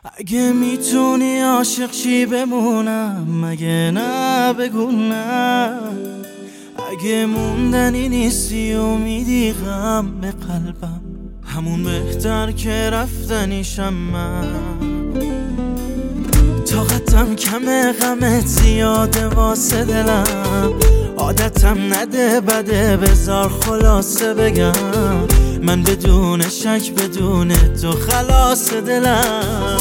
اگه میتونی عاشق شی بمونم، مگه نه بگو نه. اگه موندنی نیستی و میدی غم به قلبم، همون بهتر که رفتنیشم من. طاقتم کمه، غمت زیاده واسه دلم، عادتم نده بده بذار خلاصه بگم. من بدون شک بدون تو خلاص دلم.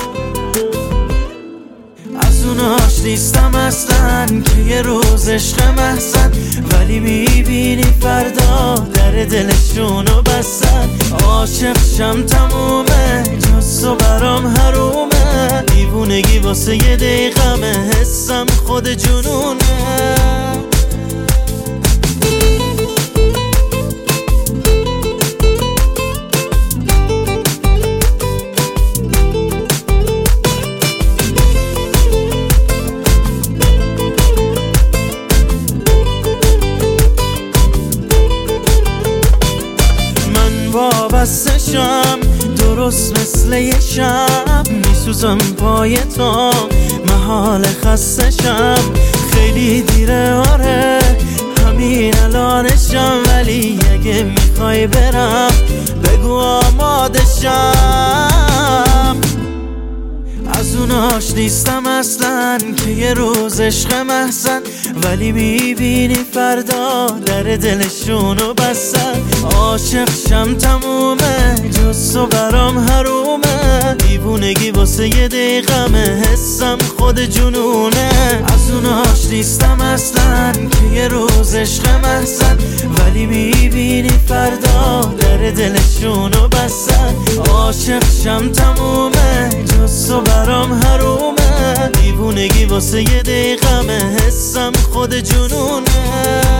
از اوناش نیستم اصلا که یه روز عشق محزن، ولی میبینی فردا در دلشونو بستن. عاشق شم تمومه، جز تو برام حرومه. دیوونگی واسه یه دقیقمه، حسم خود جنونه. وابستشم درست مثل یه شب، میسوزم پای تو محال خستشم. خیلی دیره آره همین الانشم، ولی اگه میخوای برم بگو آمادشم. از اوناش نیستم اصلا که یه روز عشق محزن، ولی میبینی فردا در دلشونو بستن. عاشق شم تمومه، جز تو برام حرومه. دیوونگی واسه یه دقیقمه، حسم خود جنونه. از اوناش نیستم اصلا که یه روز عشق محزن، ولی میبینی فردا در دلشونو بستن. عاشق شم تمومه، جز تو برام حرومه. دیوونگی واسه یه دقیقمه، حسم خود جنونه.